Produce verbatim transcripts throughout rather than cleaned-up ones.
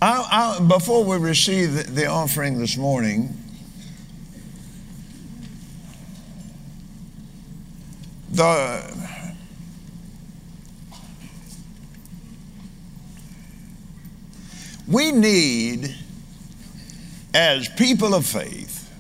I, I, before we receive the, the offering this morning, the we need, as people of faith,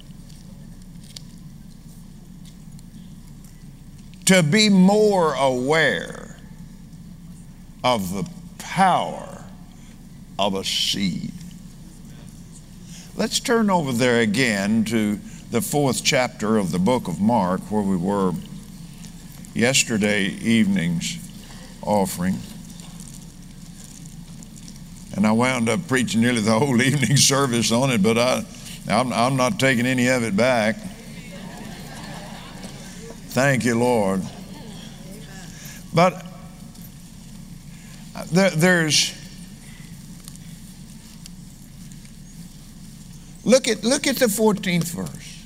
to be more aware of the power of a seed. Let's turn over there again to the fourth chapter of the book of Mark, where we were yesterday evening's offering. And I wound up preaching nearly the whole evening service on it, but I, I'm, I'm not taking any of it back. Thank you, Lord. But there, there's look at look at the fourteenth verse.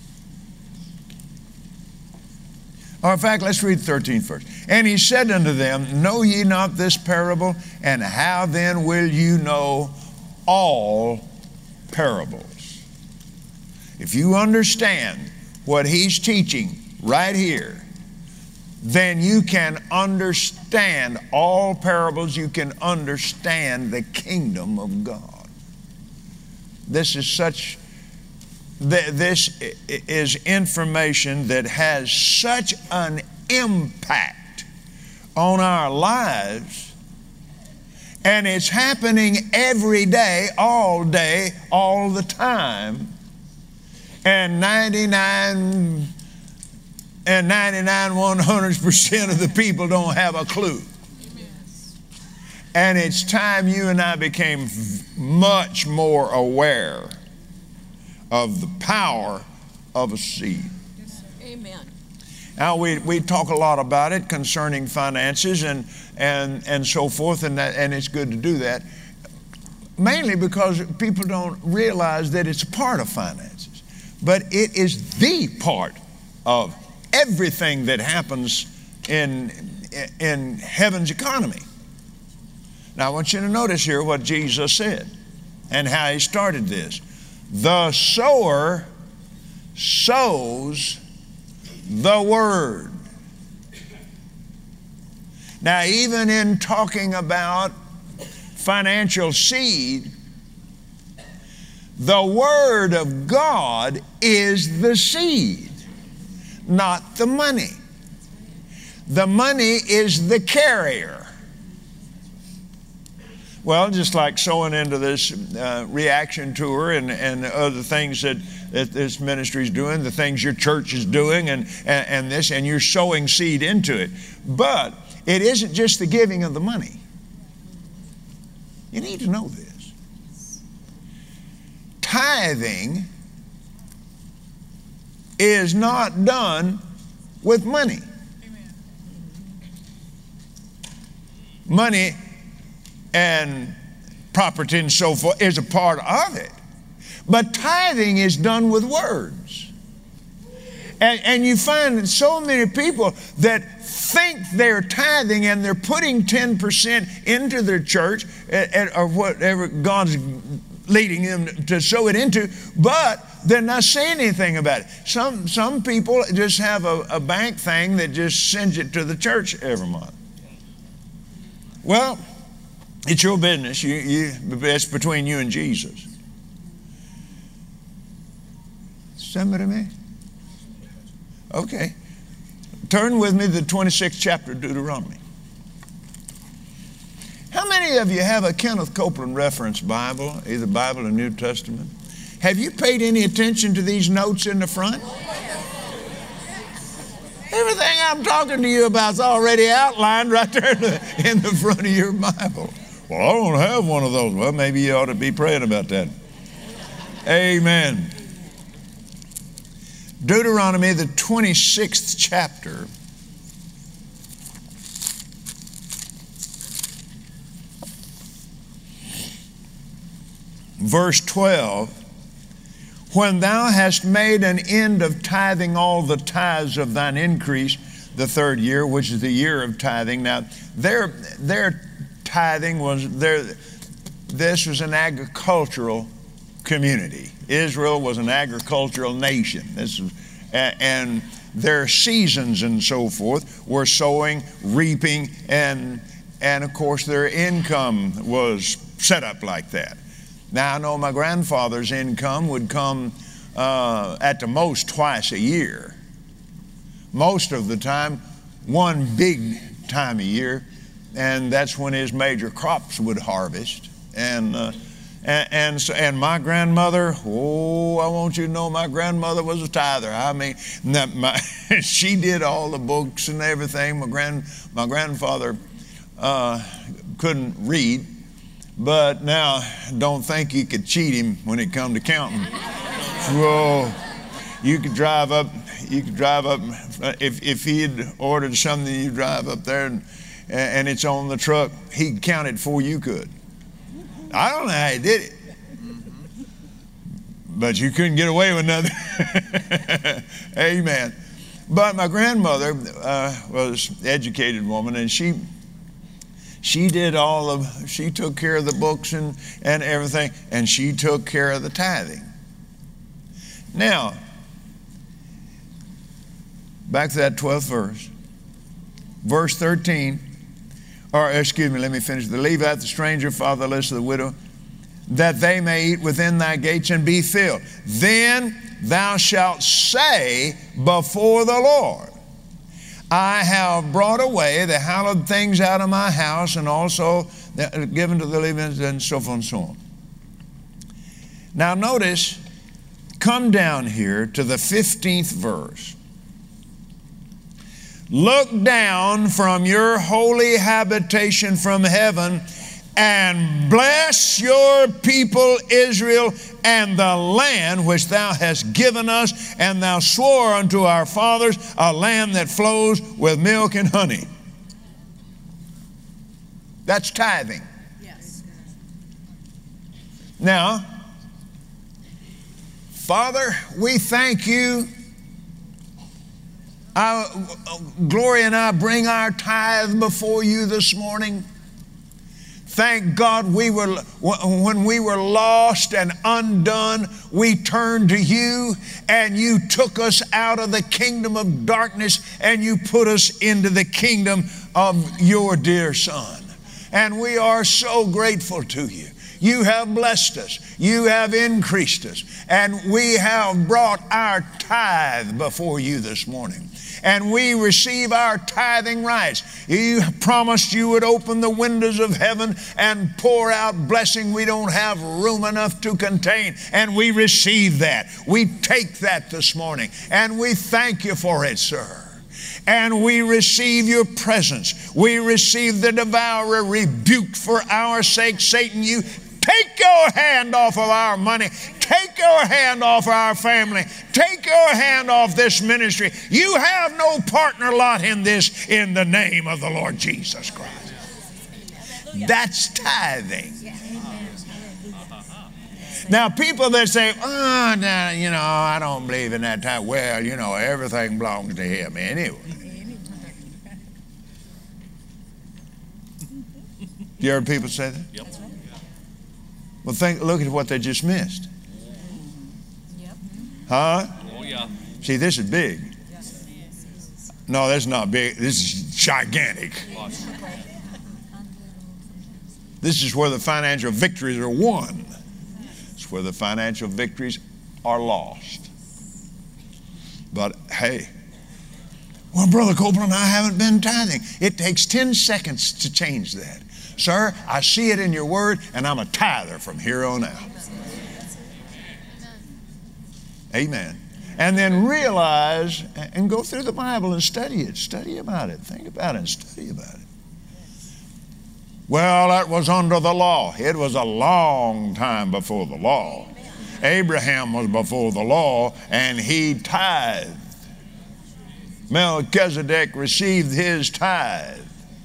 Or in fact, let's read the thirteenth verse. And he said unto them, know ye not this parable? And how then will you know all parables? If you understand what he's teaching right here, then you can understand all parables. You can understand the kingdom of God. This is such, this is information that has such an impact on our lives, and it's happening every day, all day, all the time, and ninety-nine and ninety-nine one hundredths percent of the people don't have a clue. Amen. And it's time you and I became much more aware of the power of a seed. Yes, amen. Now, we, we talk a lot about it concerning finances and, and, and so forth, and, that, and it's good to do that, mainly because people don't realize that it's a part of finances. But it is the part of everything that happens in, in heaven's economy. Now, I want you to notice here what Jesus said and how he started this. The sower sows the word. Now, even in talking about financial seed, the word of God is the seed, not the money. The money is the carrier. Well, just like sowing into this uh, reaction tour and, and other things that, that this ministry is doing, the things your church is doing and, and, and this, and you're sowing seed into it. But it isn't just the giving of the money. You need to know this. Tithing is not done with money. Amen. Money and property and so forth is a part of it. But tithing is done with words. And, and you find that so many people that think they're tithing and they're putting ten percent into their church at, at, or whatever God's leading them to sow it into, but they're not saying anything about it. Some, some people just have a, a bank thing that just sends it to the church every month. Well, it's your business. You, you, it's between you and Jesus. Somebody me? Okay. Turn with me to the twenty-sixth chapter of Deuteronomy. How many of you have a Kenneth Copeland reference Bible, either Bible or New Testament? Have you paid any attention to these notes in the front? Everything I'm talking to you about is already outlined right there in the, in the front of your Bible. Well, I don't have one of those. Well, maybe you ought to be praying about that. Amen. Deuteronomy, the twenty-sixth chapter. Verse twelve. When thou hast made an end of tithing all the tithes of thine increase the third year, which is the year of tithing. Now, their, their tithing was, their, this was an agricultural community. Israel was an agricultural nation. This was, and their seasons and so forth were sowing, reaping, and, and of course their income was set up like that. Now I know my grandfather's income would come uh, at the most twice a year. Most of the time, one big time a year, and that's when his major crops would harvest. And uh, and and, so, and my grandmother, oh, I want you to know my grandmother was a tither. I mean, my, she did all the books and everything. My grand my grandfather uh, couldn't read, but now don't think you could cheat him when it come to counting. Whoa, you could drive up. You could drive up if if he had ordered something. You drive up there and and it's on the truck. He could count it before you could. I don't know how he did it, but you couldn't get away with nothing. Amen. But my grandmother uh, was an educated woman, and she she did all of, she took care of the books and, and everything, and she took care of the tithing. Now, back to that twelfth verse, verse thirteen. Or, excuse me, let me finish. The Levite, the stranger, fatherless, the widow, that they may eat within thy gates and be filled. Then thou shalt say before the Lord, I have brought away the hallowed things out of my house, and also given to the Levites, and so forth and so on. Now notice, come down here to the fifteenth verse. Look down from your holy habitation from heaven and bless your people Israel and the land which thou hast given us, and thou swore unto our fathers, a land that flows with milk and honey. That's tithing. Yes. Now, Father, we thank you. I, Gloria and I bring our tithe before you this morning. Thank God we were, when we were lost and undone, we turned to you, and you took us out of the kingdom of darkness and you put us into the kingdom of your dear Son. And we are so grateful to you. You have blessed us. You have increased us. And we have brought our tithe before you this morning. And we receive our tithing rights. You promised you would open the windows of heaven and pour out blessing we don't have room enough to contain. And we receive that. We take that this morning. And we thank you for it, sir. And we receive your presence. We receive the devourer rebuked for our sake. Satan, you take your hand off of our money. Take your hand off our family. Take your hand off this ministry. You have no partner lot in this, in the name of the Lord Jesus Christ. That's tithing. Now, people that say, oh, no, you know, I don't believe in that tithe. Well, you know, everything belongs to him anyway. You heard people say that? Yep. Well, think, look at what they just missed. Yep. Huh? Oh, yeah. See, this is big. No, that's not big. This is gigantic. This is where the financial victories are won. It's where the financial victories are lost. But hey, well, Brother Copeland, I haven't been tithing. It takes ten seconds to change that. Sir, I see it in your word, and I'm a tither from here on out. Amen. And then realize and go through the Bible and study it. Study about it. Think about it and study about it. Well, that was under the law. It was a long time before the law. Abraham was before the law, and he tithed. Melchizedek received his tithe.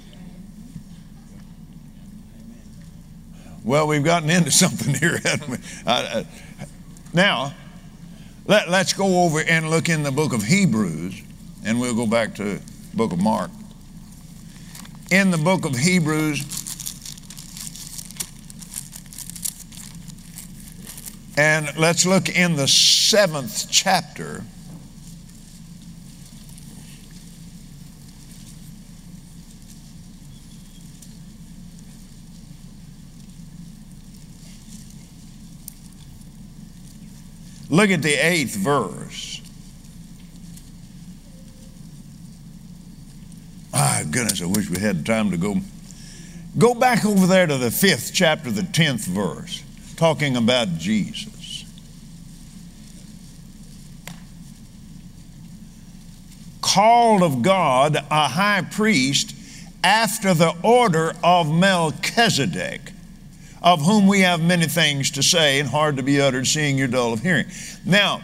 Well, we've gotten into something here, haven't we? Uh, now, let, let's go over and look in the book of Hebrews, and we'll go back to the book of Mark. In the book of Hebrews, And let's look in the seventh chapter. Look at the eighth verse. Ah, goodness, I wish we had time to go. Go back over there to the fifth chapter, the tenth verse, talking about Jesus. Called of God, a high priest after the order of Melchizedek, of whom we have many things to say and hard to be uttered, seeing you're dull of hearing. Now,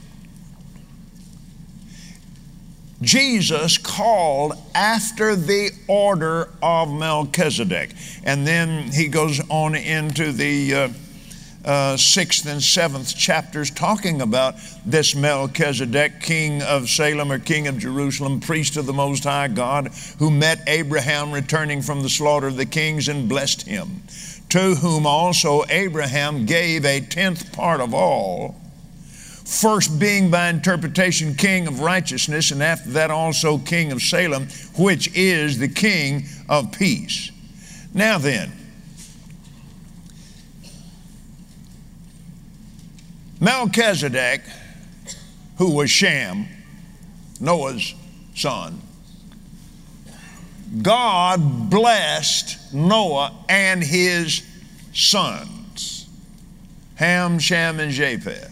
Jesus called after the order of Melchizedek. And then he goes on into the uh, uh, sixth and seventh chapters talking about this Melchizedek, king of Salem or king of Jerusalem, priest of the Most High God, who met Abraham returning from the slaughter of the kings and blessed him, to whom also Abraham gave a tenth part of all, first being by interpretation king of righteousness, and after that also king of Salem, which is the king of peace. Now then, Melchizedek, who was Shem, Noah's son, God blessed Noah and his sons, Ham, Shem, and Japheth.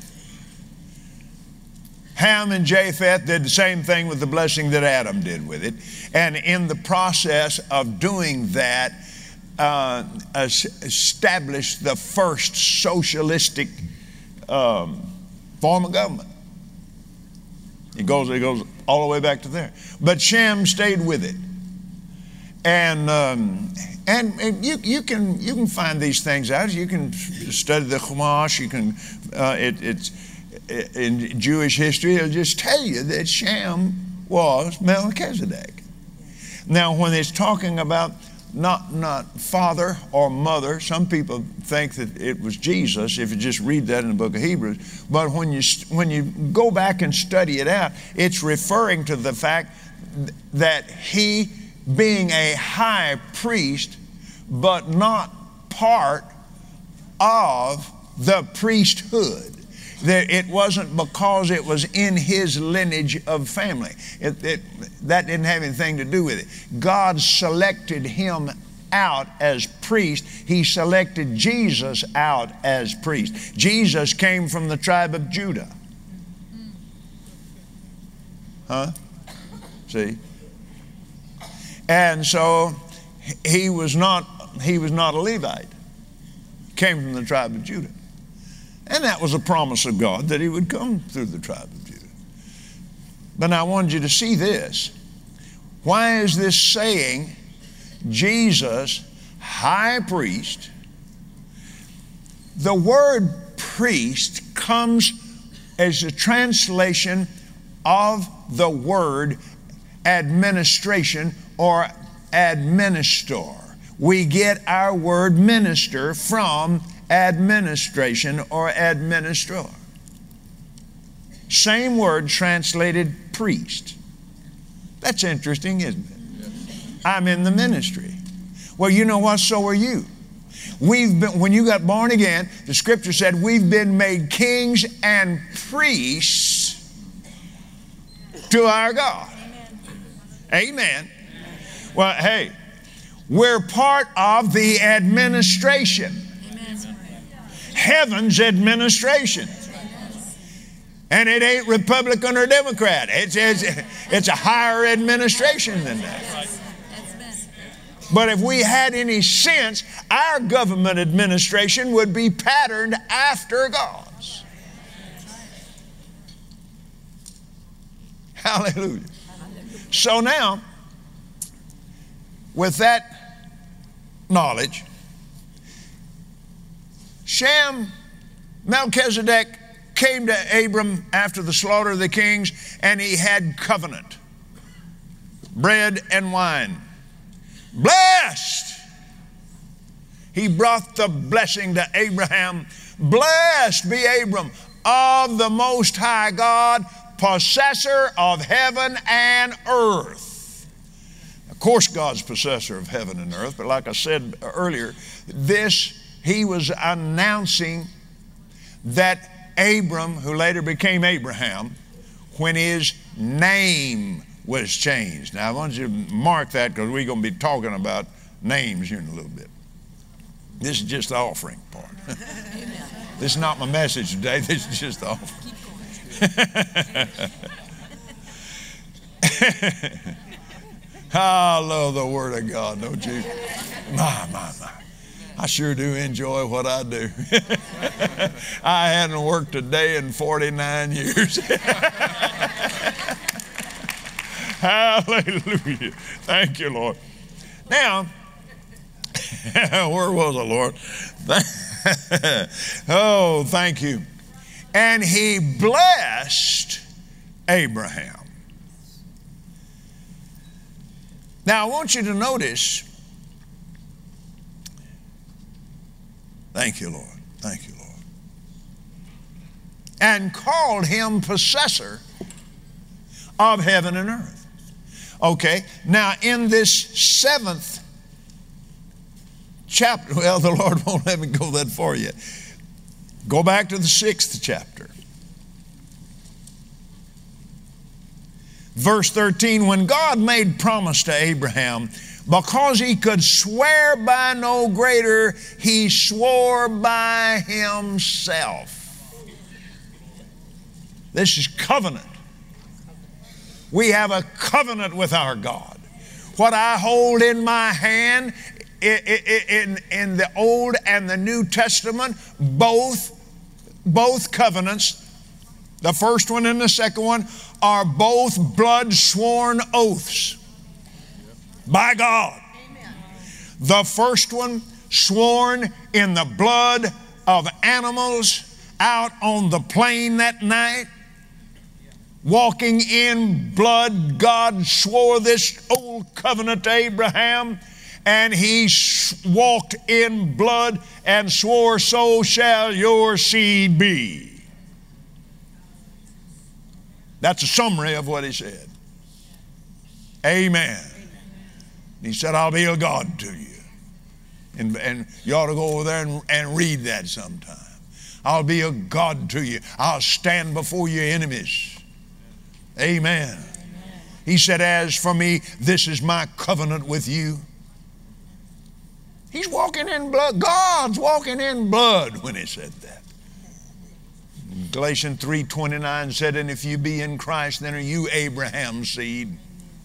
Ham and Japheth did the same thing with the blessing that Adam did with it. And in the process of doing that, uh, established the first socialistic um, form of government. It goes, it goes all the way back to there. But Shem stayed with it. And, um, and and you you can you can find these things out. You can study the Chumash. You can uh, it, it's in Jewish history. It'll just tell you that Shem was Melchizedek. Now, when it's talking about not not father or mother, some people think that it was Jesus. If you just read that in the book of Hebrews, but when you when you go back and study it out, it's referring to the fact that he, being a high priest, but not part of the priesthood. That it wasn't because it was in his lineage of family. It, it, that didn't have anything to do with it. God selected him out as priest. He selected Jesus out as priest. Jesus came from the tribe of Judah. Huh? See? And so he was not he was not a Levite. He came from the tribe of Judah. And that was a promise of God that he would come through the tribe of Judah. But I wanted you to see this. Why is this saying Jesus, high priest? The word priest comes as a translation of the word administration or administer. We get our word minister from administration or administrator. Same word translated priest. That's interesting, isn't it? I'm in the ministry. Well, you know what? So are you. We've been, when you got born again, the scripture said we've been made kings and priests to our God. Amen. Amen. Well, hey, we're part of the administration. Heaven's administration. And it ain't Republican or Democrat. It's, it's, it's a higher administration than that. But if we had any sense, our government administration would be patterned after God's. Hallelujah. So now, with that knowledge, Shem, Melchizedek came to Abram after the slaughter of the kings, and he had covenant, bread and wine. Blessed. He brought the blessing to Abraham. Blessed be Abram of the Most High God, possessor of heaven and earth. Of course, God's possessor of heaven and earth, but like I said earlier, this, he was announcing that Abram, who later became Abraham, when his name was changed. Now, I want you to mark that because we're going to be talking about names here in a little bit. This is just the offering part. This is not my message today. This is just the offering. I love the Word of God, don't you? My, my, my. I sure do enjoy what I do. I hadn't worked a day in forty-nine years. Hallelujah. Thank you, Lord. Now, where was I, Lord? Oh, thank you. And he blessed Abraham. Now, I want you to notice, thank you, Lord. Thank you, Lord. And called him possessor of heaven and earth. Okay, now in this seventh chapter, well, the Lord won't let me go that far yet. Go back to the sixth chapter. Verse thirteen, when God made promise to Abraham, because he could swear by no greater, he swore by himself. This is covenant. We have a covenant with our God. What I hold in my hand in, in the Old and the New Testament, both, both covenants, the first one and the second one, are both blood sworn oaths by God. Amen. The first one sworn in the blood of animals out on the plain that night. Walking in blood, God swore this old covenant to Abraham, and he walked in blood and swore, so shall your seed be. That's a summary of what he said. Amen. He said, I'll be a God to you. And, and you ought to go over there and, and read that sometime. I'll be a God to you. I'll stand before your enemies. Amen. Amen. He said, as for me, this is my covenant with you. He's walking in blood. God's walking in blood when he said that. Galatians three twenty-nine said, and if you be in Christ, then are you Abraham's seed.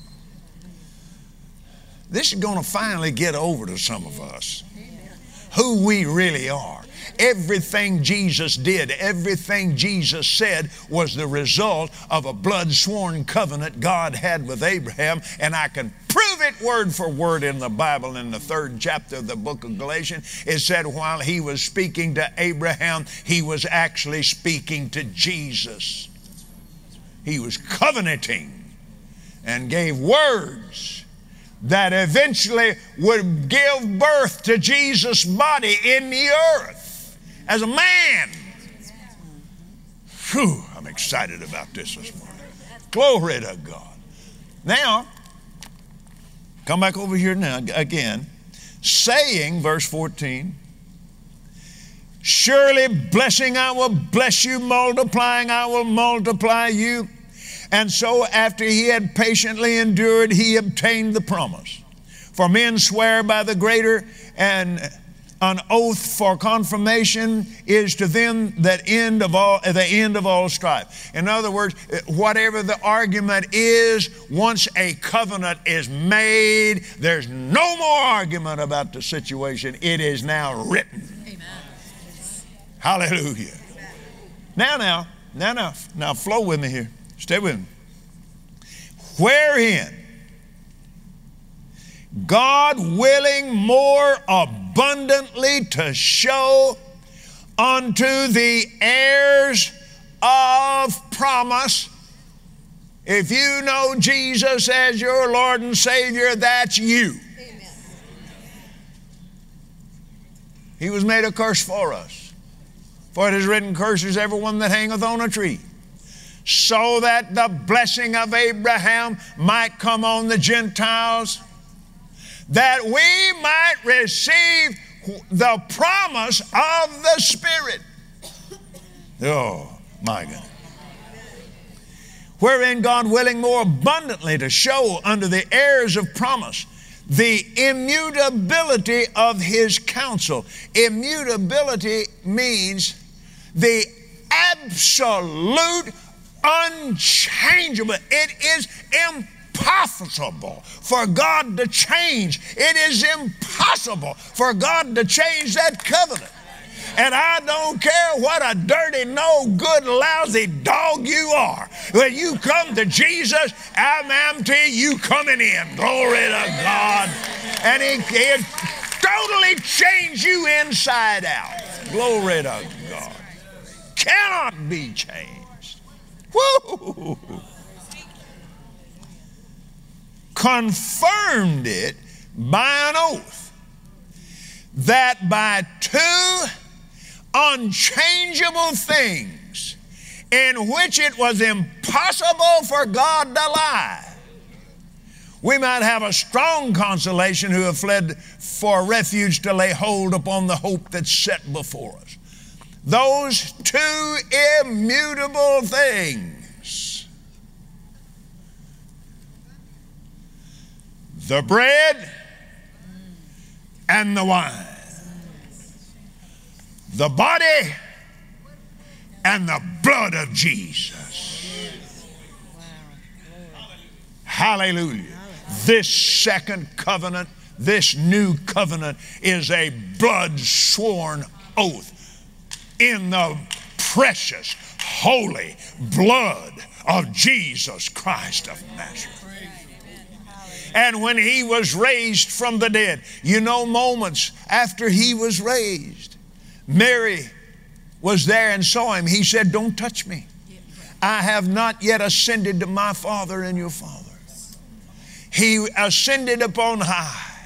This is going to finally get over to some of us who we really are. Everything Jesus did, everything Jesus said was the result of a blood-sworn covenant God had with Abraham, and I can prove it word for word in the Bible. In the third chapter of the book of Galatians, it said while he was speaking to Abraham, he was actually speaking to Jesus. He was covenanting and gave words that eventually would give birth to Jesus' body in the earth. As a man. Whew, I'm excited about this this morning. Glory to God. Now, come back over here now again. Saying, verse fourteen, surely blessing I will bless you, multiplying I will multiply you. And so after he had patiently endured, he obtained the promise. For men swear by the greater, and an oath for confirmation is to them that end of all, the end of all strife. In other words, whatever the argument is, once a covenant is made, there's no more argument about the situation. It is now written. Amen. Hallelujah. Amen. Now, now, now, now, now, flow with me here. Stay with me. Wherein God willing more abundantly to show unto the heirs of promise. If you know Jesus as your Lord and Savior, that's you. Amen. He was made a curse for us. For it is written, curses everyone that hangeth on a tree, so that the blessing of Abraham might come on the Gentiles, that we might receive the promise of the Spirit. Oh, my God. Wherein God willing more abundantly to show unto the heirs of promise the immutability of His counsel. Immutability means the absolute unchangeable. It is impossible for God to change. It is impossible for God to change that covenant. And I don't care what a dirty, no good, lousy dog you are. When you come to Jesus, I'm empty, you coming in. Glory to God. And He can totally change you inside out. Glory to God. Cannot be changed. Woo! Confirmed it by an oath, that by two unchangeable things in which it was impossible for God to lie, we might have a strong consolation who have fled for refuge to lay hold upon the hope that's set before us. Those two immutable things, the bread and the wine, the body and the blood of Jesus. Hallelujah. This second covenant, this new covenant, is a blood-sworn oath in the precious, holy blood of Jesus Christ of Nazareth. And when He was raised from the dead, you know, moments after He was raised, Mary was there and saw Him. He said, don't touch me. I have not yet ascended to my Father and your Father. He ascended upon high,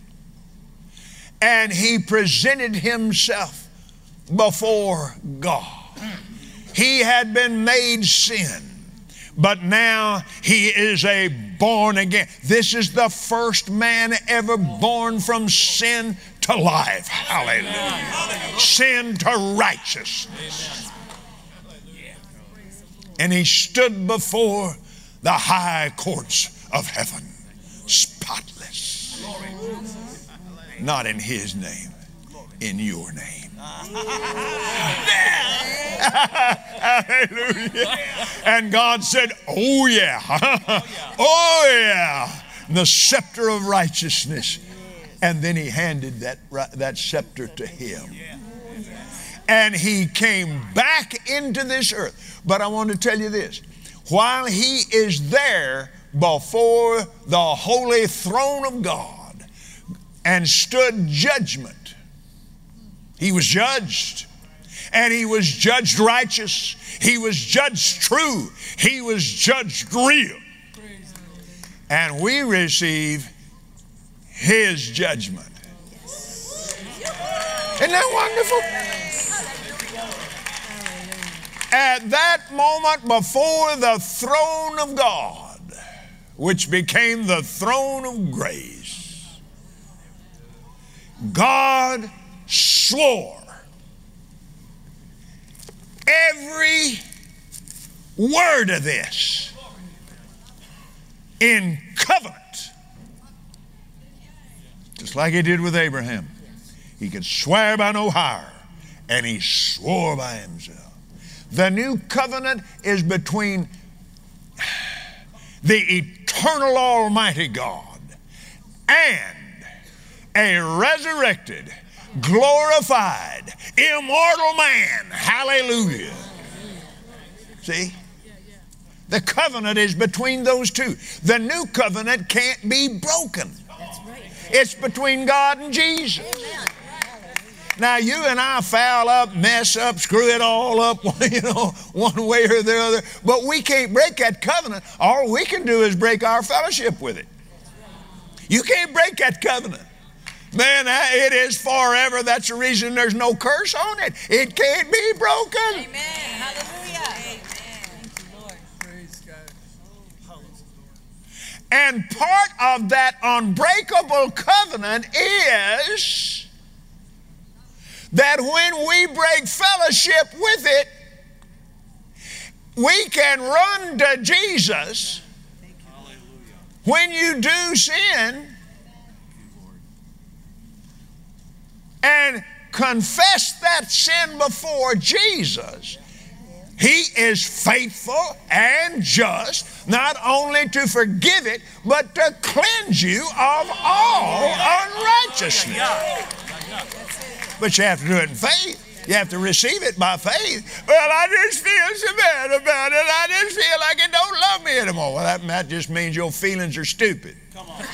and He presented Himself before God. He had been made sin, but now He is a born again. This is the first man ever born from sin to life. Hallelujah. Sin to righteousness. And He stood before the high courts of heaven, spotless. Not in His name, in your name. Hallelujah. And God said, oh yeah, oh yeah, the scepter of righteousness. And then He handed that, that scepter to Him. And He came back into this earth. But I want to tell you this. While He is there before the holy throne of God and stood judgment, He was judged. And He was judged righteous. He was judged true. He was judged real. And we receive His judgment. Isn't that wonderful? At that moment before the throne of God, which became the throne of grace, God swore every word of this in covenant. Just like He did with Abraham. He could swear by no higher, and He swore by Himself. The new covenant is between the eternal Almighty God and a resurrected, glorified, immortal man. Hallelujah. See? The covenant is between those two. The new covenant can't be broken. It's between God and Jesus. Now, you and I foul up, mess up, screw it all up, you know, one way or the other. But we can't break that covenant. All we can do is break our fellowship with it. You can't break that covenant. Man, it is forever. That's the reason there's no curse on it. It can't be broken. Amen. Hallelujah. Amen. Thank you, Lord. Praise God. And part of that unbreakable covenant is that when we break fellowship with it, we can run to Jesus. When you do sin and confess that sin before Jesus, He is faithful and just, not only to forgive it, but to cleanse you of all unrighteousness. But you have to do it in faith. You have to receive it by faith. Well, I just feel so bad about it. I just feel like it don't love me anymore. Well, that, that just means your feelings are stupid. Come on.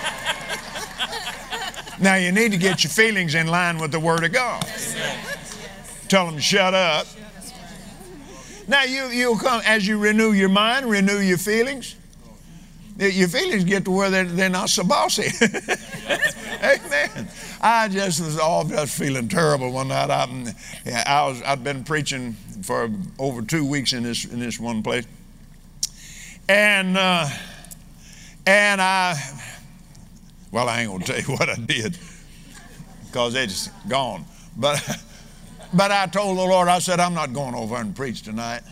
Now, you need to get your feelings in line with the Word of God. Tell them to shut up. Now, you, you'll come, as you renew your mind, renew your feelings. Your feelings get to where they're, they're not so bossy. Amen. I just was all just feeling terrible one night. I, yeah, I was, I'd been preaching for over two weeks in this in this one place, and uh, and I, well, I ain't gonna tell you what I did because it's gone. But but I told the Lord, I said, I'm not going over and preach tonight.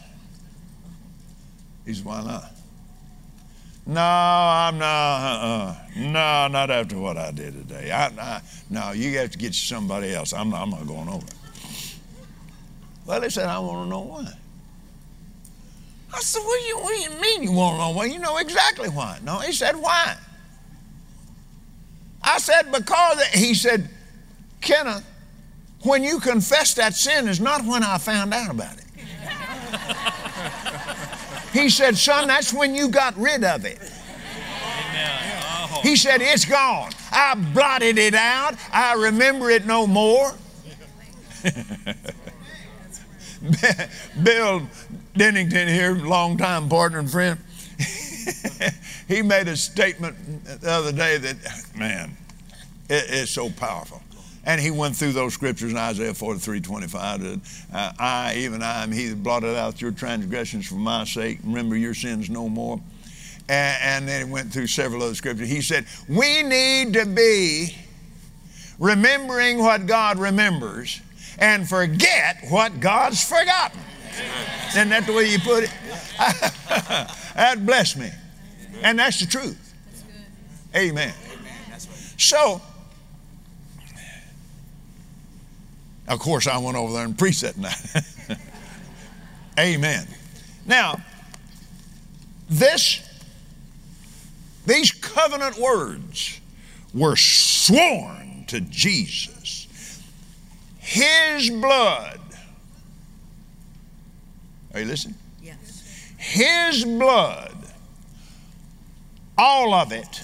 He said, why not? No, I'm not. Uh-uh. No, not after what I did today. I, I, no, you have to get you somebody else. I'm not, I'm not going over. Well, they said, I want to know why. I said, what do you, what do you mean you want to know why? You know exactly why. No, he said, why? I said, because, he said, Kenneth, when you confess that sin is not when I found out about it. He said, son, that's when you got rid of it. Amen. Oh. He said, it's gone. I blotted it out. I remember it no more. Bill Dennington here, longtime partner and friend, he made a statement the other day that, man, it, it's so powerful. And he went through those scriptures in Isaiah forty-three twenty-five. That, uh, I, even I, am he that blotted out your transgressions for my sake. Remember your sins no more. And, and then he went through several other scriptures. He said, we need to be remembering what God remembers and forget what God's forgotten. Isn't that the way you put it? That blessed me. And that's the truth. Amen. So, of course, I went over there and preached that night. Amen. Now, this, these covenant words were sworn to Jesus. His blood. Are you listening? Yes. His blood, all of it,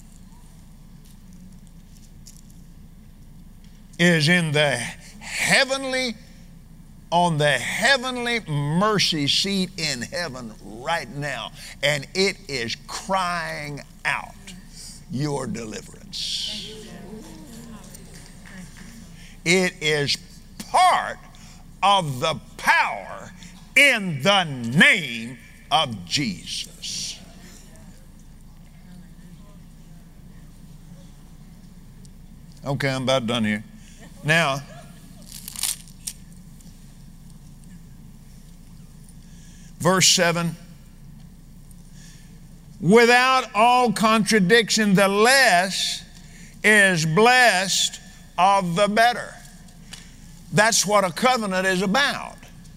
is in the heavenly, on the heavenly mercy seat in heaven right now. And it is crying out your deliverance. It is part of the power in the name of Jesus. Okay, I'm about done here. Now, verse seven, without all contradiction, the less is blessed of the better. That's what a covenant is about.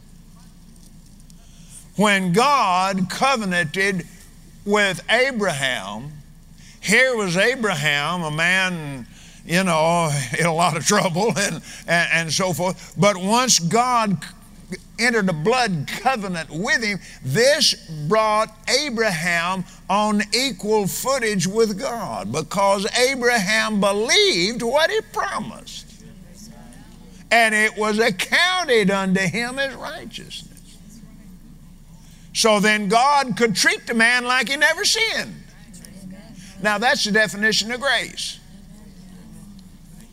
When God covenanted with Abraham, here was Abraham, a man, you know, in a lot of trouble and, and, and so forth. But once God entered a blood covenant with him, this brought Abraham on equal footage with God because Abraham believed what he promised. And it was accounted unto him as righteousness. So then God could treat the man like he never sinned. Now that's the definition of grace.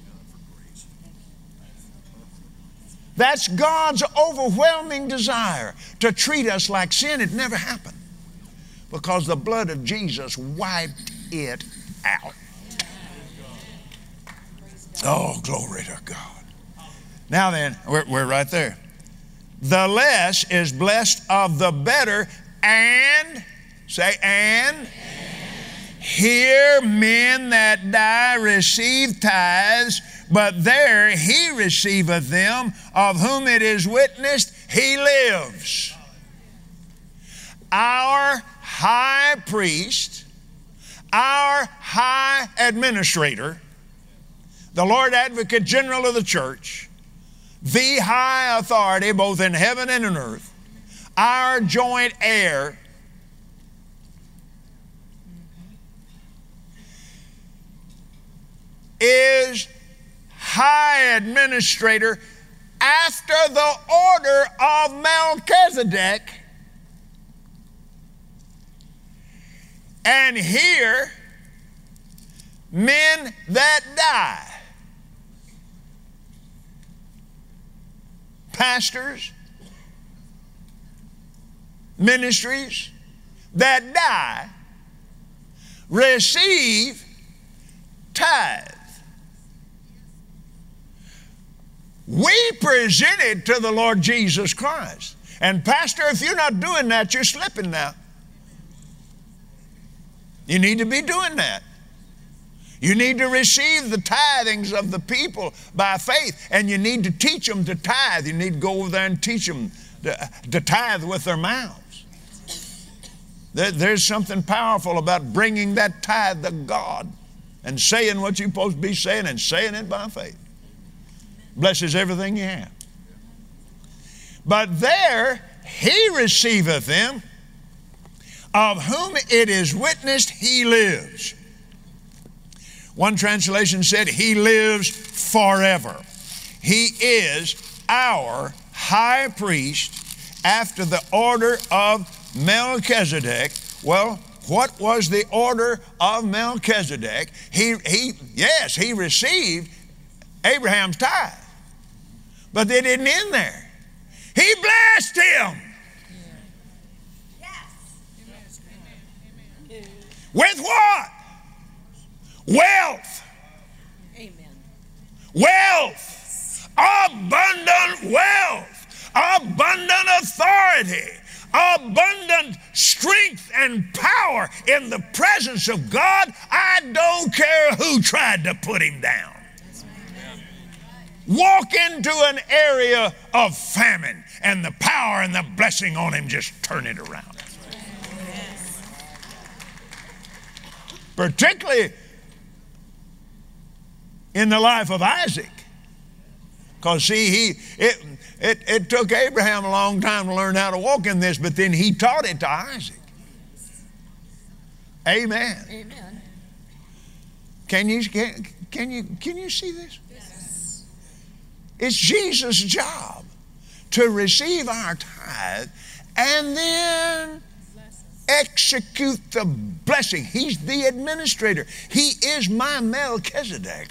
That's God's overwhelming desire to treat us like sin. It never happened because the blood of Jesus wiped it out. Oh, glory to God. Now then, we're, we're right there. The less is blessed of the better, and, say, and, here men that die receive tithes, but there he receiveth them, of whom it is witnessed, he lives. Our high priest, our high administrator, the Lord Advocate General of the church, the high authority both in heaven and in earth, our joint heir, is high administrator after the order of Melchizedek. And here, men that die, pastors, ministries that die, receive tithe. We present it to the Lord Jesus Christ. And pastor, if you're not doing that, you're slipping now. You need to be doing that. You need to receive the tithings of the people by faith, and you need to teach them to tithe. You need to go over there and teach them to, to tithe with their mouths. There, there's something powerful about bringing that tithe to God and saying what you're supposed to be saying and saying it by faith. Blesses everything you have. But there he receiveth them, of whom it is witnessed he lives. One translation said he lives forever. He is our high priest after the order of Melchizedek. Well, what was the order of Melchizedek? He, he, yes, he received Abraham's tithe. But they didn't end there. He blessed him. Yes. With what? Wealth. Amen. Wealth. Abundant wealth. Abundant authority. Abundant strength and power in the presence of God. I don't care who tried to put him down. Walk into an area of famine and the power and the blessing on him just turn it around. Particularly in the life of Isaac. Because see, he it, it, it took Abraham a long time to learn how to walk in this, but then he taught it to Isaac. Amen. Amen. Can you, can, can you, can you see this? Yes. It's Jesus' job to receive our tithe and then execute the blessing. He's the administrator. He is my Melchizedek.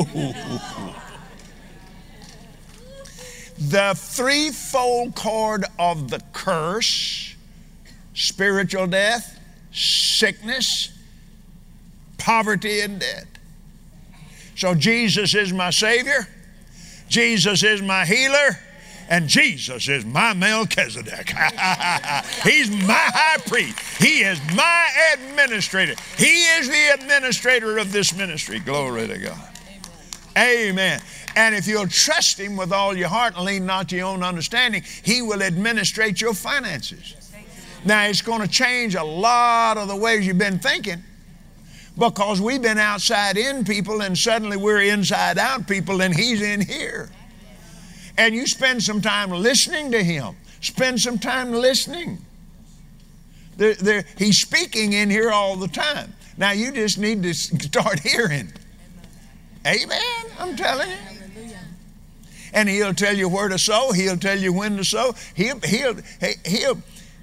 The threefold cord of the curse, spiritual death, sickness, poverty, and debt. So Jesus is my Savior, Jesus is my healer, and Jesus is my Melchizedek. He's my high priest. He is my administrator. He is the administrator of this ministry. Glory to God. Amen. Amen. And if you'll trust him with all your heart and lean not to your own understanding, he will administrate your finances. Now, it's going to change a lot of the ways you've been thinking, because we've been outside in people and suddenly we're inside out people and he's in here. And you spend some time listening to him. Spend some time listening. There, there, he's speaking in here all the time. Now you just need to start hearing. Amen, I'm telling you. And he'll tell you where to sow. He'll tell you when to sow. He'll, he'll, he'll.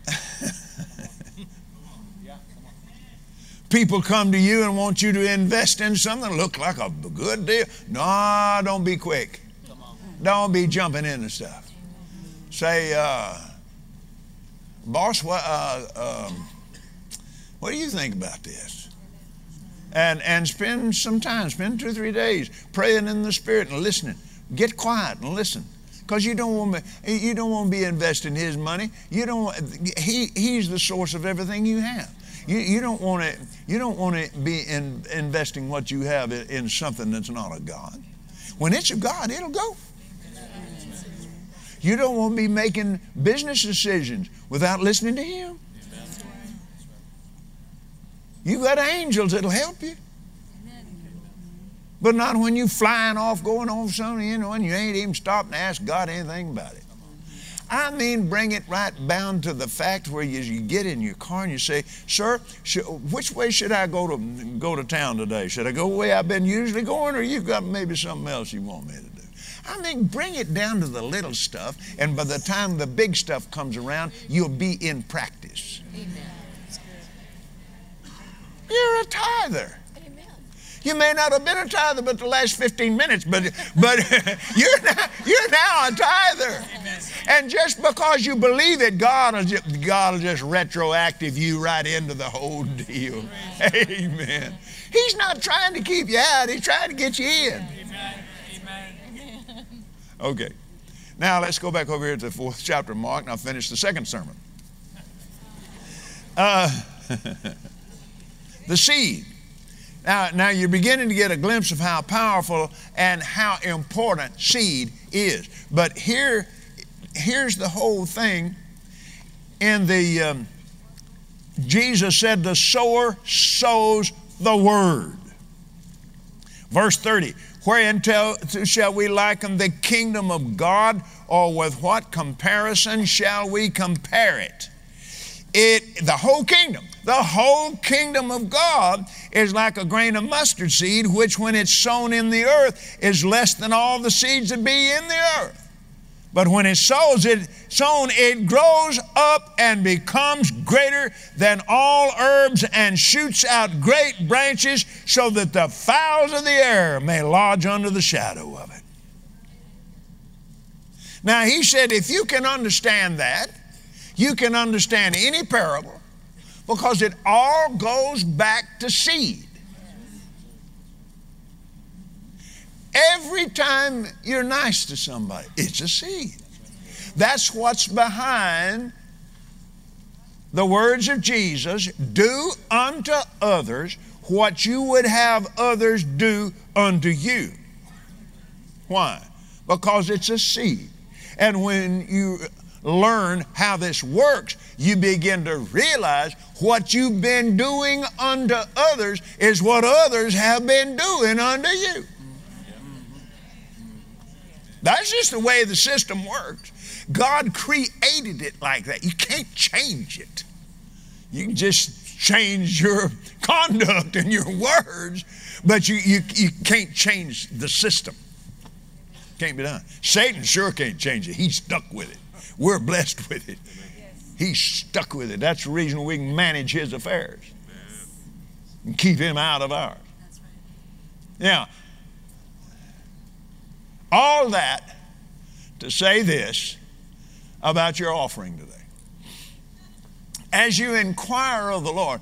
People come to you and want you to invest in something that looks like a good deal. No, don't be quick. Don't be jumping into stuff. Say, uh, boss, what, uh, um, what do you think about this? And, and spend some time, spend two or three days praying in the Spirit and listening. Get quiet and listen. Because you don't want to, you don't want to be investing his money. You don't want, he, he's the source of everything you have. You, you don't want to, you don't want to be in, investing what you have in, in something that's not of God. When it's of God, it'll go. You don't want to be making business decisions without listening to him. You got angels that'll help you. But not when you flying off, going off something, you know, and you ain't even stopped and asked God anything about it. I mean, bring it right down to the fact where you, you get in your car and you say, sir, should, which way should I go to go to town today? Should I go the way I've been usually going, or you've got maybe something else you want me to do? I mean, bring it down to the little stuff, and by the time the big stuff comes around, you'll be in practice. Amen. You're a tither. Amen. You may not have been a tither but the last fifteen minutes, but but you're now, you're now a tither. Amen. And just because you believe it, God will just, God will just retroactive you right into the whole deal. Amen. He's not trying to keep you out. He's trying to get you in. Amen. Amen. Okay. Now let's go back over here to the fourth chapter of Mark, and I'll finish the second sermon. Uh, the seed. Now, now you're beginning to get a glimpse of how powerful and how important seed is. But here, here's the whole thing. In the um, Jesus said, "The sower sows the word." Verse thirty. Wherein shall we liken the kingdom of God, or with what comparison shall we compare it? It, the whole kingdom, the whole kingdom of God is like a grain of mustard seed, which when it's sown in the earth is less than all the seeds that be in the earth. But when it sows it, sown, it grows up and becomes greater than all herbs and shoots out great branches, so that the fowls of the air may lodge under the shadow of it. Now he said, if you can understand that, you can understand any parable, because it all goes back to seed. Every time you're nice to somebody, it's a seed. That's what's behind the words of Jesus, do unto others what you would have others do unto you. Why? Because it's a seed. And when you learn how this works, you begin to realize what you've been doing unto others is what others have been doing unto you. That's just the way the system works. God created it like that. You can't change it. You can just change your conduct and your words, but you, you, you can't change the system. Can't be done. Satan sure can't change it. He's stuck with it. We're blessed with it. He's stuck with it. That's the reason we can manage his affairs and keep him out of ours. Now, all that to say this about your offering today. As you inquire of the Lord,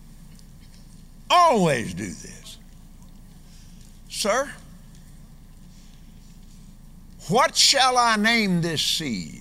always do this. Sir, what shall I name this seed?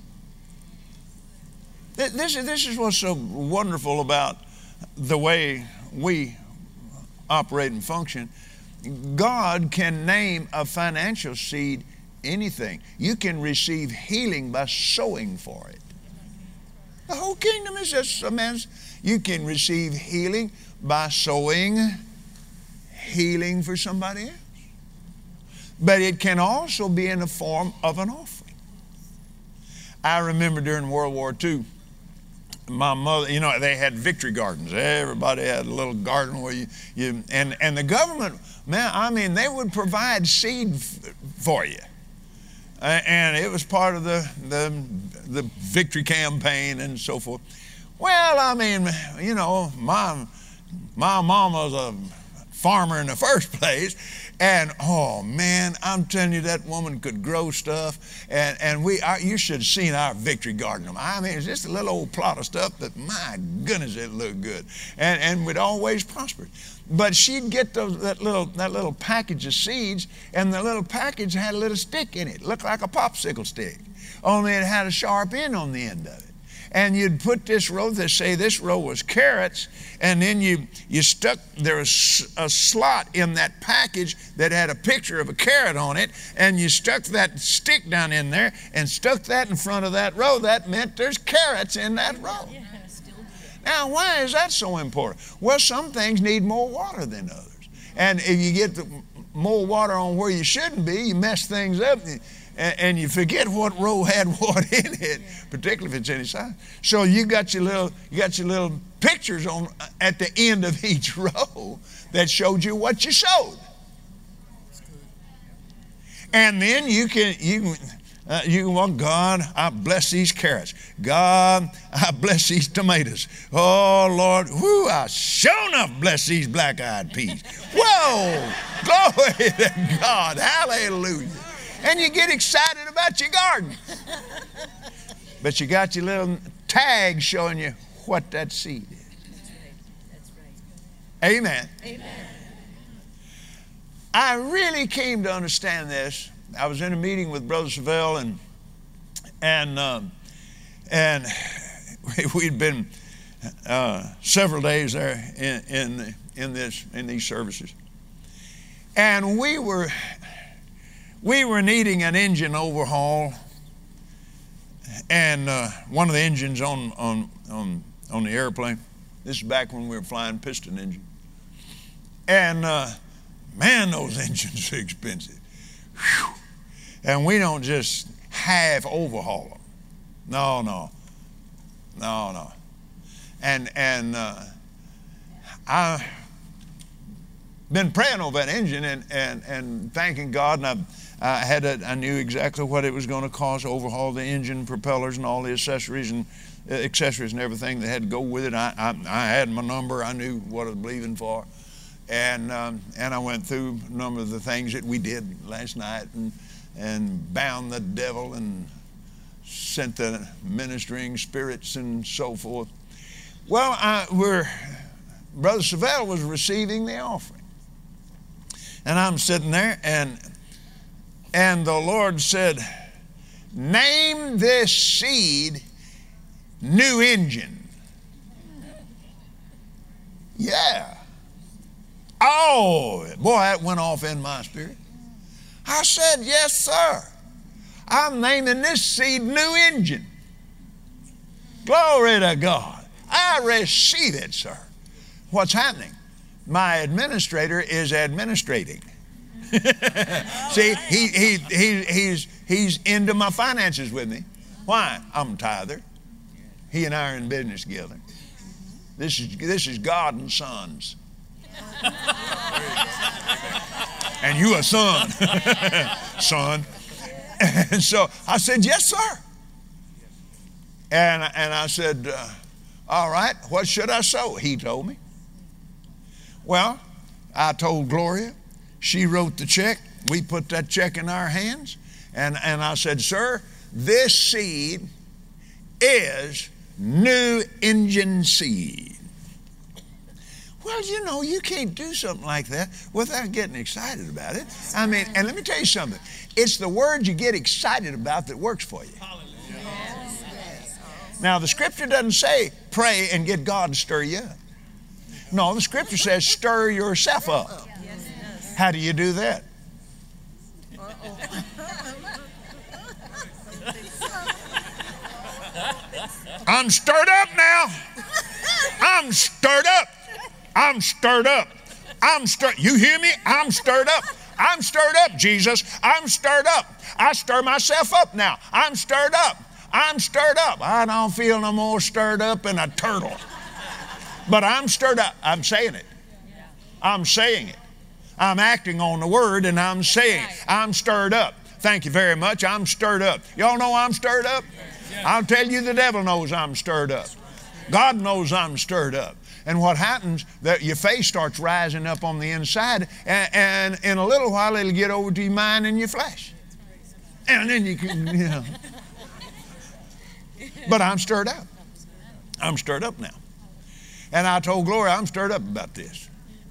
This, this is what's so wonderful about the way we operate and function. God can name a financial seed anything. You can receive healing by sowing for it. The whole kingdom is just a man's. You can receive healing by sowing healing for somebody else. But it can also be in the form of an offering. I remember during World War Two, my mother, you know, they had victory gardens. Everybody had a little garden where you, you and, and the government, man, I mean, they would provide seed f- for you. Uh, and it was part of the, the, the victory campaign and so forth. Well, I mean, you know, my, my mom was a farmer in the first place. And, oh, man, I'm telling you, that woman could grow stuff. And, and we, our, you should have seen our victory garden. I mean, it's just a little old plot of stuff, but my goodness, it looked good. And, and we'd always prospered. But she'd get those, that, little, that little package of seeds, and the little package had a little stick in it. It looked like a popsicle stick, only it had a sharp end on the end of it. And you'd put this row, they say this row was carrots, and then you, you stuck, there was a slot in that package that had a picture of a carrot on it, and you stuck that stick down in there and stuck that in front of that row. That meant there's carrots in that row. Now, why is that so important? Well, some things need more water than others. And if you get the, more water on where you shouldn't be, you mess things up. And you forget what row had what in it, particularly if it's any size. So you got your little, you got your little pictures on at the end of each row that showed you what you sowed. And then you can you can uh, you can want, God, I bless these carrots. God, I bless these tomatoes. Oh Lord, whoo, I sure enough bless these black-eyed peas. Whoa, glory to God, hallelujah. And you get excited about your garden. But you got your little tag showing you what that seed is. That's right. That's right. Amen. Amen. I really came to understand this. I was in a meeting with Brother Savelle, and and um, and we'd been uh, several days there in in in this in these services, and we were. We were needing an engine overhaul, and uh, one of the engines on, on, on, on the airplane. This is back when we were flying piston engine. And uh, man, those engines are expensive. Whew. And we don't just half overhaul them. No, no, no, no. And, and uh, I've been praying over that engine and, and, and thanking God, and I've I had a, I knew exactly what it was going to cost to overhaul the engine, propellers, and all the accessories and uh, accessories and everything that had to go with it. I, I, I had my number. I knew what I was believing for, and um, and I went through a number of the things that we did last night, and and bound the devil and sent the ministering spirits and so forth. Well, I, we're Brother Savelle was receiving the offering, and I'm sitting there and. And the Lord said, name this seed New Engine. Yeah. Oh, boy, that went off in my spirit. I said, yes, sir. I'm naming this seed New Engine. Glory to God. I receive it, sir. What's happening? My administrator is administrating. See, he, he, he, he's, he's into my finances with me. Why? I'm a tither. He and I are in business together. This is, this is God and sons. And you a son, son. And so I said, yes, sir. And, and I said, uh, all right, what should I sow? He told me. Well, I told Gloria. She wrote the check. We put that check in our hands. And, and I said, sir, this seed is New Engine seed. Well, you know, you can't do something like that without getting excited about it. I mean, and let me tell you something. It's the word you get excited about that works for you. Now, the scripture doesn't say pray and get God to stir you up. No, the scripture says stir yourself up. How do you do that? I'm stirred up now. I'm stirred up. I'm stirred up. I'm stirred. You hear me? I'm stirred up. I'm stirred up, Jesus. I'm stirred up. I stir myself up now. I'm stirred up. I'm stirred up. I don't feel no more stirred up than a turtle. But I'm stirred up. I'm saying it. I'm saying it. I'm acting on the word and I'm saying it. I'm stirred up. Thank you very much. I'm stirred up. Y'all know I'm stirred up? I'll tell you, the devil knows I'm stirred up. God knows I'm stirred up. and what happens, that your faith starts rising up on the inside, and, and in a little while it'll get over to your mind and your flesh. And then you can, you know. But I'm stirred up. I'm stirred up now. And I told Gloria, I'm stirred up about this.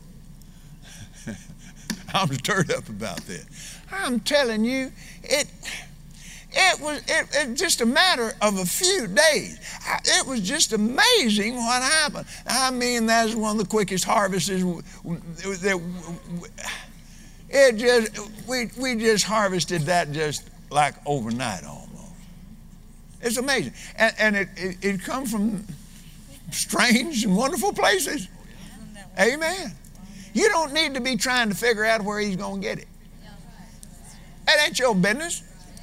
I'm stirred up about this. I'm telling you, it it was it, it just a matter of a few days. I, it was just amazing what happened. I mean, that's one of the quickest harvests. That it just we we just harvested that just like overnight almost. It's amazing, and, and it, it it comes from strange and wonderful places. Amen. You don't need to be trying to figure out where he's going to get it. That ain't your business.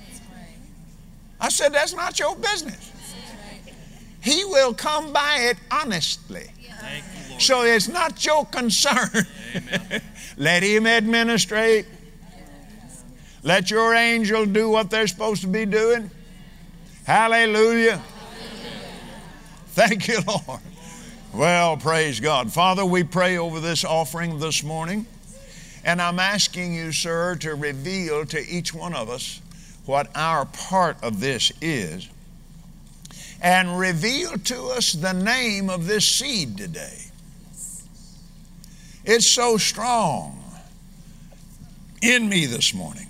I said, that's not your business. He will come by it honestly. So it's not your concern. Let him administrate. Let your angel do what they're supposed to be doing. Hallelujah. Thank you, Lord. Well, praise God. Father, we pray over this offering this morning, and I'm asking you, sir, to reveal to each one of us what our part of this is, and reveal to us the name of this seed today. It's so strong in me this morning.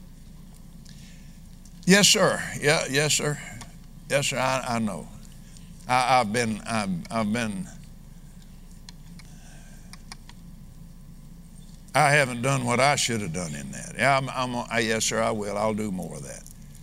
Yes, sir. Yeah, yes, sir. Yes, sir. I, I know. I, I've been. I've, I've been. I haven't done what I should have done in that. Yeah, I'm, I'm, I, yes, sir, I will. I'll do more of that.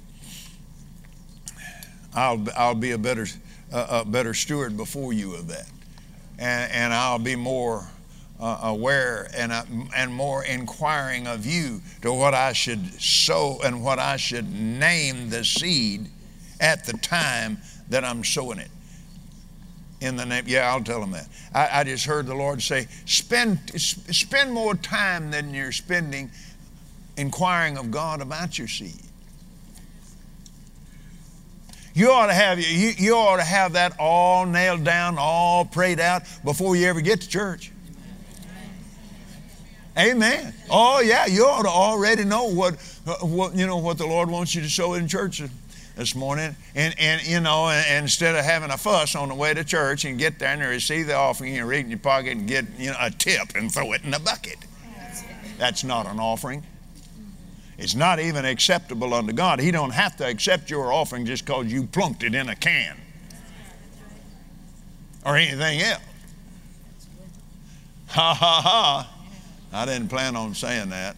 I'll, I'll be a better, uh, a better steward before you of that, and, and I'll be more uh, aware and uh, and more inquiring of you to what I should sow and what I should name the seed at the time that I'm sowing it. In the name, yeah, I'll tell them that. I, I just heard the Lord say, spend spend more time than you're spending inquiring of God about your seed. You ought to have you, you ought to have that all nailed down, all prayed out before you ever get to church. Amen. Oh yeah, you ought to already know what what you know what the Lord wants you to sow in church this morning, and, and you know, and instead of having a fuss on the way to church and get there and receive the offering and reach in your pocket and get, you know, a tip and throw it in the bucket. That's not an offering. It's not even acceptable unto God. He don't have to accept your offering just because you plunked it in a can or anything else. Ha ha ha. I didn't plan on saying that.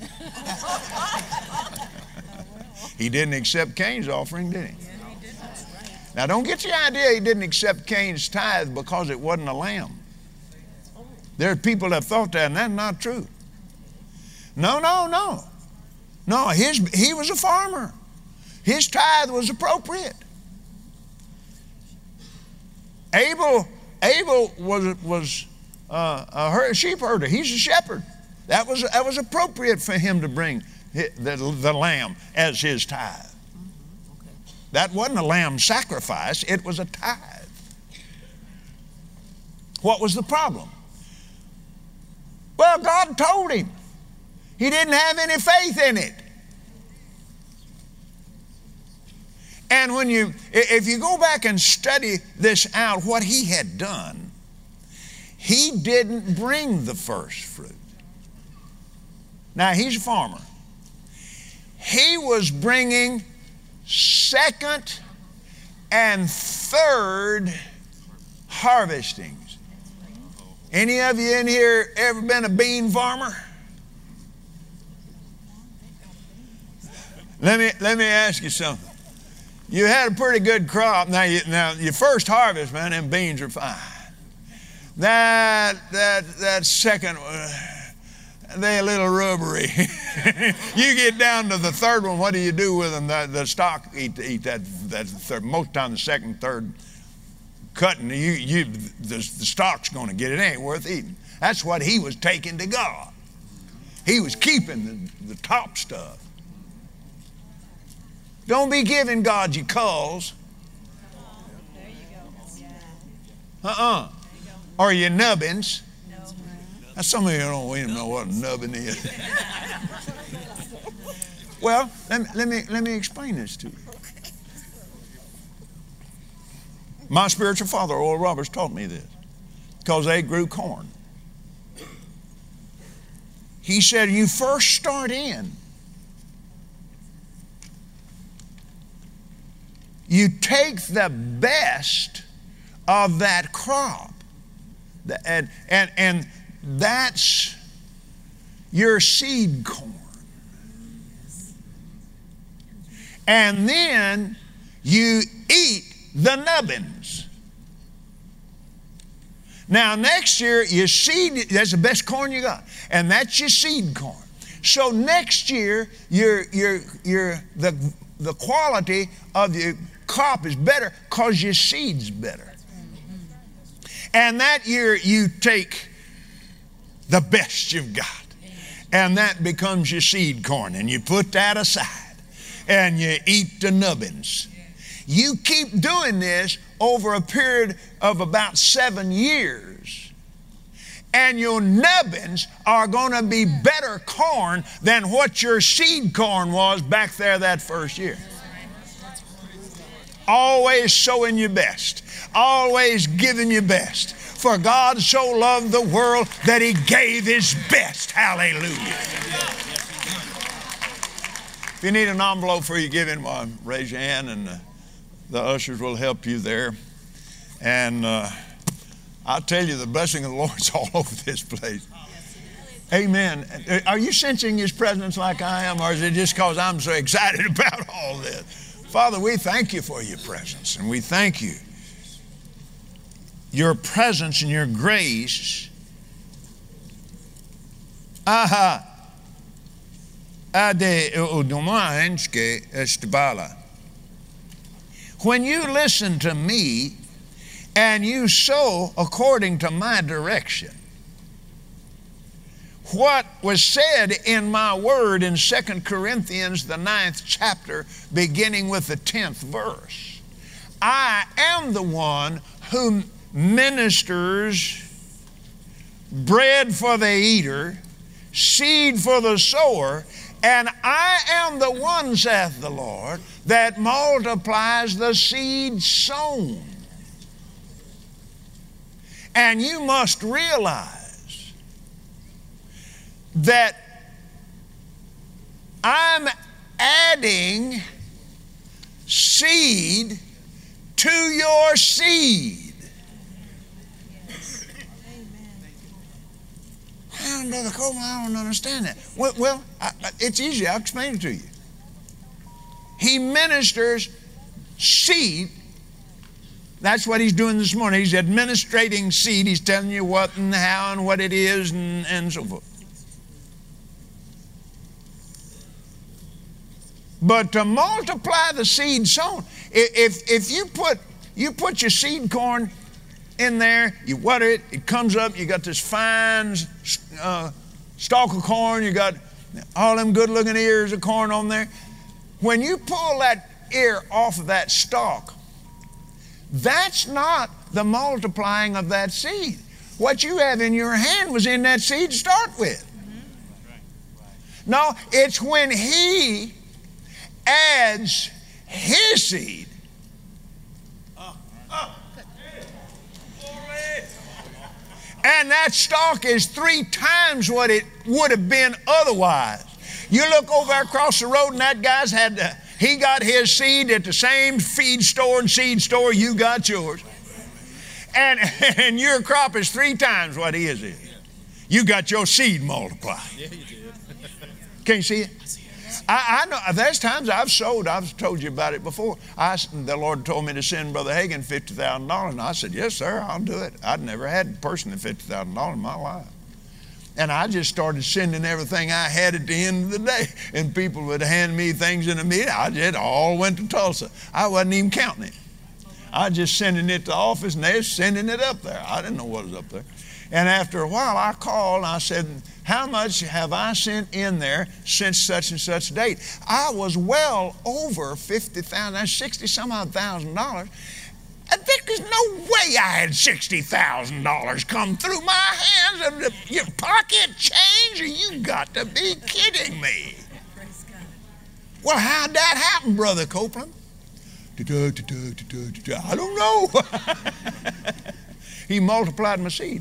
He didn't accept Cain's offering, did he? Now, don't get the idea he didn't accept Cain's tithe because it wasn't a lamb. There are people that thought that, and that's not true. No, no, no. No, his, he was a farmer. His tithe was appropriate. Abel, Abel was, was uh, a herd, sheep herder. He's a shepherd. That was, that was appropriate for him to bring The, the lamb as his tithe. Okay. That wasn't a lamb sacrifice, it was a tithe. What was the problem? Well, God told him. He didn't have any faith in it. And when you, if you go back and study this out, what he had done, he didn't bring the first fruit. Now, he's a farmer. He was bringing second and third harvestings. Any of you in here ever been a bean farmer? Let me, let me ask you something. You had a pretty good crop. Now, you, now your first harvest, man, them beans are fine. That, that, that second one, they're a little rubbery. You get down to the third one, what do you do with them? The, the stock eat, eat that, that third. Most of the time the second, third cutting, you, you, the, the stock's going to get it. It ain't worth eating. That's what he was taking to God. He was keeping the, the top stuff. Don't be giving God your culls. Uh-uh. Are you nubbins? No. Now, some of you don't even know what a nubbin is. Well, let me, let me, let me explain this to you. My spiritual father, Oral Roberts, taught me this because they grew corn. He said, you first start in, you take the best of that crop, and, and, and that's your seed corn. And then you eat the nubbins. Now next year, your seed, that's the best corn you got, and that's your seed corn. So next year, your, your, your, the, the quality of your crop is better because your seed's better. And that year, you take the best you've got, and that becomes your seed corn, and you put that aside, and you eat the nubbins. You keep doing this over a period of about seven years, and your nubbins are going to be better corn than what your seed corn was back there that first year. Always sowing your best, always giving your best. For God so loved the world that He gave His best. Hallelujah. If you need an envelope for your giving, well, raise your hand, and uh, the ushers will help you there. And uh, I'll tell you, the blessing of the Lord's all over this place. Amen. Are you sensing His presence like I am, or is it just because I'm so excited about all this? Father, we thank You for Your presence, and we thank You. Your presence and Your grace. Aha. Ade udomanske estibala. When you listen to me and you sow according to my direction, what was said in my word in Second Corinthians, the ninth chapter, beginning with the tenth verse, I am the one who ministers bread for the eater, seed for the sower, and I am the one, saith the Lord, that multiplies the seed sown. And you must realize that I'm adding seed to your seed. Well, Brother Coleman, I don't understand that. Well, well I, it's easy. I'll explain it to you. He ministers seed. That's what he's doing this morning. He's administrating seed. He's telling you what and how and what it is and, and so forth. But to multiply the seed sown, if, if you put you put your seed corn in there, you water it, it comes up, you got this fine uh, stalk of corn, you got all them good looking ears of corn on there. When you pull that ear off of that stalk, that's not the multiplying of that seed. What you have in your hand was in that seed to start with. No, it's when He adds His seed. And that stalk is three times what it would have been otherwise. You look over across the road and that guy's had, to, he got his seed at the same feed store and seed store you got yours. And, and your crop is three times what his is. You got your seed multiplied. Yeah, you did. Can you see it? I, I know there's times I've sowed. I've told you about it before. I, the Lord told me to send Brother Hagin fifty thousand dollars, and I said, yes, sir, I'll do it. I'd never had personally fifty thousand dollars in my life. And I just started sending everything I had at the end of the day, and people would hand me things in a meeting. I just all went to Tulsa. I wasn't even counting it. I was just sending it to the office, and they were sending it up there. I didn't know what was up there. And after a while, I called and I said, how much have I sent in there since such and such date? I was well over fifty thousand dollars, sixty some odd thousand dollars. I think there's no way I had sixty thousand dollars come through my hands of the, your pocket change. You got to be kidding me. Well, how'd that happen, Brother Copeland? I don't know. He multiplied my seed.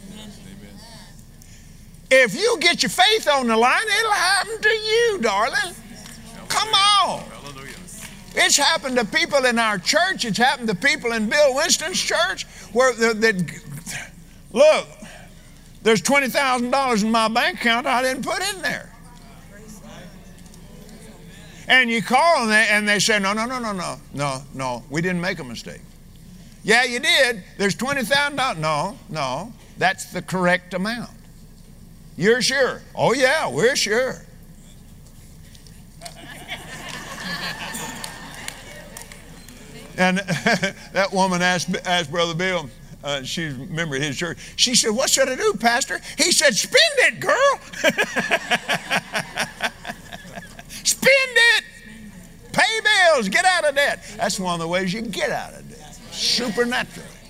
If you get your faith on the line, it'll happen to you, darling. Come on. It's happened to people in our church. It's happened to people in Bill Winston's church where the, the, look, there's twenty thousand dollars in my bank account I didn't put in there. And you call and they, and they say, no, no, no, no, no, no, no, we didn't make a mistake. Yeah, you did. There's twenty thousand dollars. No, no, that's the correct amount. You're sure? Oh, yeah, we're sure. And that woman asked, asked Brother Bill, uh, she's a member of his church, she said, what should I do, Pastor? He said, spend it, girl. Spend it. Pay bills. Get out of debt. That's one of the ways you get out of debt. Supernaturally.